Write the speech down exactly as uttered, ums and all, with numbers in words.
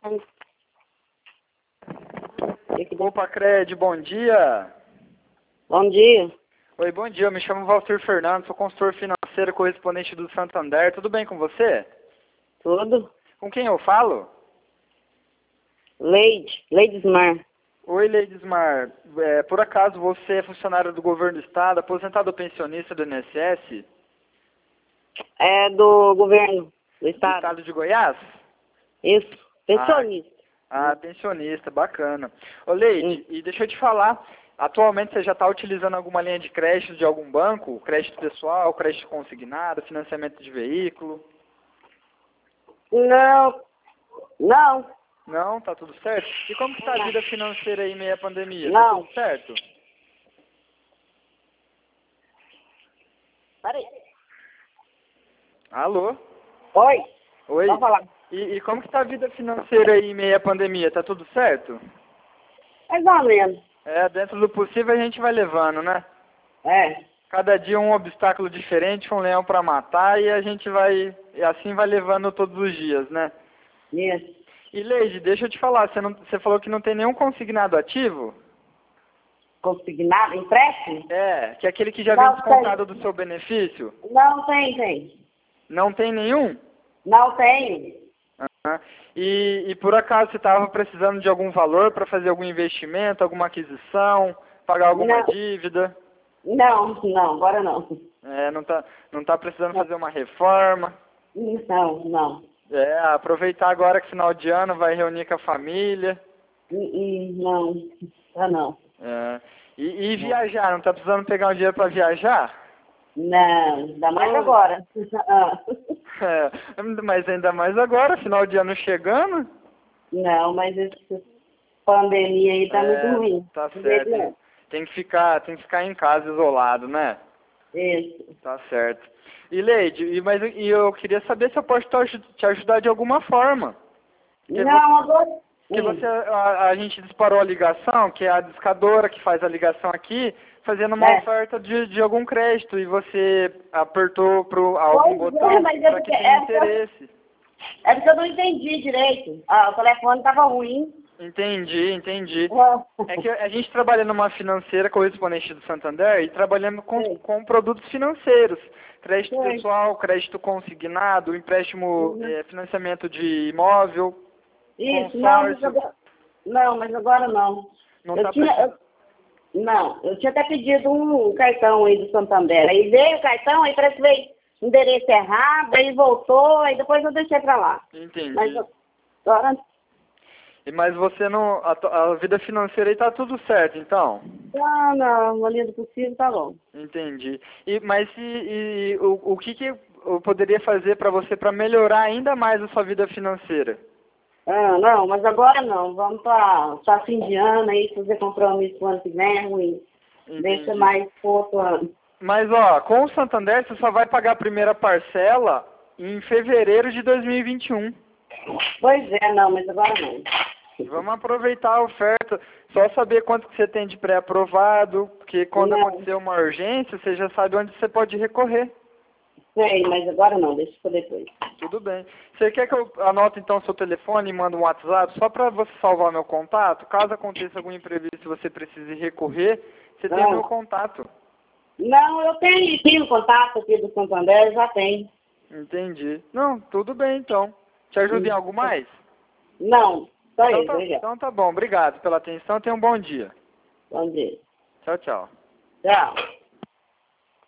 Opa, Cred, bom dia. Bom dia. Oi, bom dia. Eu me chamo Valcir Fernandes, sou consultor financeiro correspondente do Santander. Tudo bem com você? Tudo? Com quem eu falo? Leide, Leidesmar. Oi, Leidesmar. É, por acaso você é funcionário do governo do estado, aposentado ou pensionista do I N S S? É do governo do Do estado. estado de Goiás? Isso, pensionista. Ah, pensionista, bacana. Ô, Leide, e deixa eu te falar, atualmente você já está utilizando alguma linha de crédito de algum banco? Crédito pessoal, crédito consignado, financiamento de veículo? Não, não, Não, tá tudo certo? E como que tá a vida financeira aí em meio à pandemia? Tá não. tudo certo? Peraí. Alô? Oi, Oi? pode falar. E, e como que tá a vida financeira aí em meio à pandemia? Tá tudo certo? Mais ou menos. É, dentro do possível a gente vai levando, né? É, Cada dia um obstáculo diferente, um leão para matar e a gente vai, e assim vai levando todos os dias, né? isso. E Leide, deixa eu te falar, você, não, você falou que não tem nenhum consignado ativo? Consignado, empréstimo? É, que é aquele que já Não, vem descontado do seu benefício? Não tem, tem. Não tem nenhum? Não tem. Aham. E, e por acaso você estava precisando de algum valor para fazer algum investimento, alguma aquisição, pagar alguma Não, dívida? não, não, agora não. É, não tá, não tá precisando fazer uma reforma? Não, não. É, aproveitar agora que final de ano vai reunir com a família. Hum, hum, Não, ah, não. É. E, e viajar, não tá precisando pegar um dinheiro para viajar? Não, ainda mais Oh. agora. Ah. É, mas ainda mais agora, final de ano chegando. Não, mas essa pandemia aí tá muito É, ruim. tá Não certo. jeito Tem, não. tem que ficar, tem que ficar em casa isolado, né? Isso. Tá certo. E Leide, e, mas, e eu queria saber se eu posso te aju- te ajudar de alguma forma. Porque você, Não, agora. porque Hum, você a, a gente disparou a ligação, que é a discadora que faz a ligação aqui, fazendo uma é. oferta de, de algum crédito e você apertou pro algum Pois é, botão mas é para que porque, tenha é, porque, eu- interesse. é porque eu não entendi direito. Ah, o telefone tava ruim. Entendi, entendi. Ah. É que a gente trabalha numa financeira correspondente do Santander e trabalhamos com, Sei, com produtos financeiros. Crédito sei. pessoal, crédito consignado, empréstimo, Uhum. eh, financiamento de imóvel, Isso, não, mas consórcio. agora. Não, mas agora não. Não Eu está tinha. precisando. eu- não, eu tinha até pedido um cartão aí do Santander. Aí veio o cartão, aí parece que veio endereço errado, aí voltou, aí depois eu deixei pra lá. Mas Entendi. eu- agora. E mas você não. A, to- a vida financeira aí tá tudo certo, então? Ah, não, na linha do possível tá bom. Entendi. E, mas e, e o, o que, que eu poderia fazer para você para melhorar ainda mais a sua vida financeira? Ah, não, mas agora não. Vamos para pra fim de ano aí, fazer compromisso pro ano que vem, é ruim. Deixa Entendi. mais pro outro ano. Mas ó, com o Santander você só vai pagar a primeira parcela em fevereiro de dois mil e vinte e um. Pois é, não, mas agora não. Vamos aproveitar a oferta, só saber quanto que você tem de pré-aprovado, porque quando Não, acontecer uma urgência, você já sabe onde você pode recorrer. sei, mas agora não, deixa pra depois. Tudo bem. Você quer que eu anote então seu telefone e mande um WhatsApp só para você salvar meu contato? Caso aconteça algum imprevisto e você precise recorrer, você tem o meu Não, contato. não, eu tenho, tenho contato aqui do Santander, já tenho. Entendi. Não, tudo bem então. Te ajuda em algo mais? Não, só Então isso, tá, obrigado. então tá bom. Obrigado pela atenção. Tenha um bom dia. Bom dia. Tchau, tchau. Tchau.